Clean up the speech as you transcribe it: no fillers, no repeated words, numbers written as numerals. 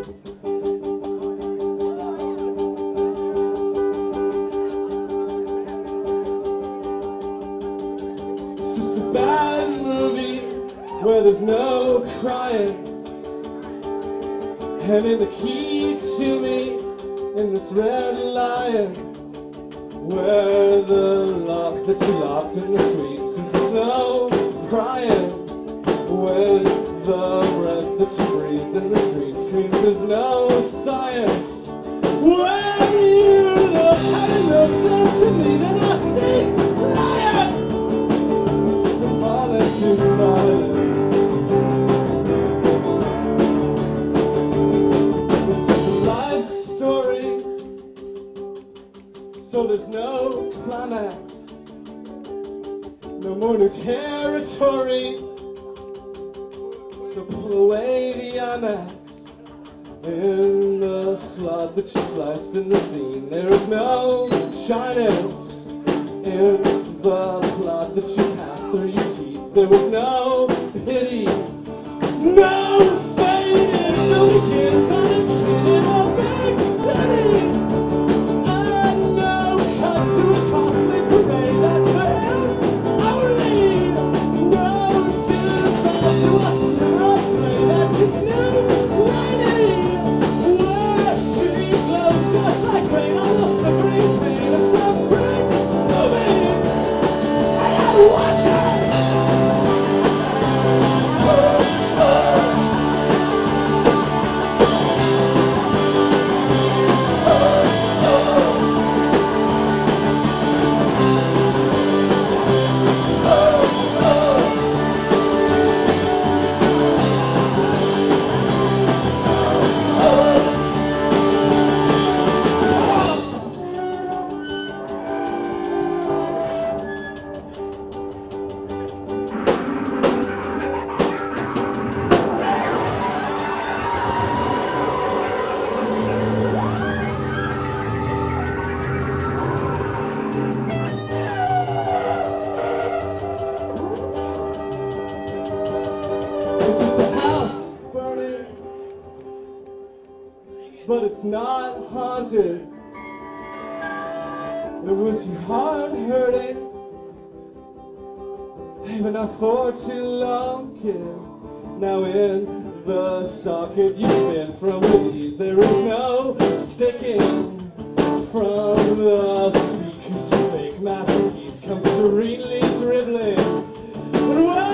It's just a bad movie where there's no crying, handing the key to me in this Red Lion, where the lock that you locked in the suite says there's no crying, when the breath that you breathe in the street screams there's no science. When you look how you look down to me, then I cease lying and fall into silence. It's just a life story, so there's no climax, no more new territory. So pull away the IMAX in the slot that you sliced in the scene. There is no shyness in the plot that you passed through your teeth. There was no pity, no fading, no begins on a kid in a big city. And no cut to a costly parade that's for him only. No dissolve to a stir of play that's his new lady. Where she glows just like rain on the flickering pane of some great movie. And I watch it. It's just a house burning, but it's not haunted. It was your heart hurting, but not for too long, kid. Now in the socket you spin from with ease. There is no sticking from the speaker's fake masterpiece comes serenely dribbling. But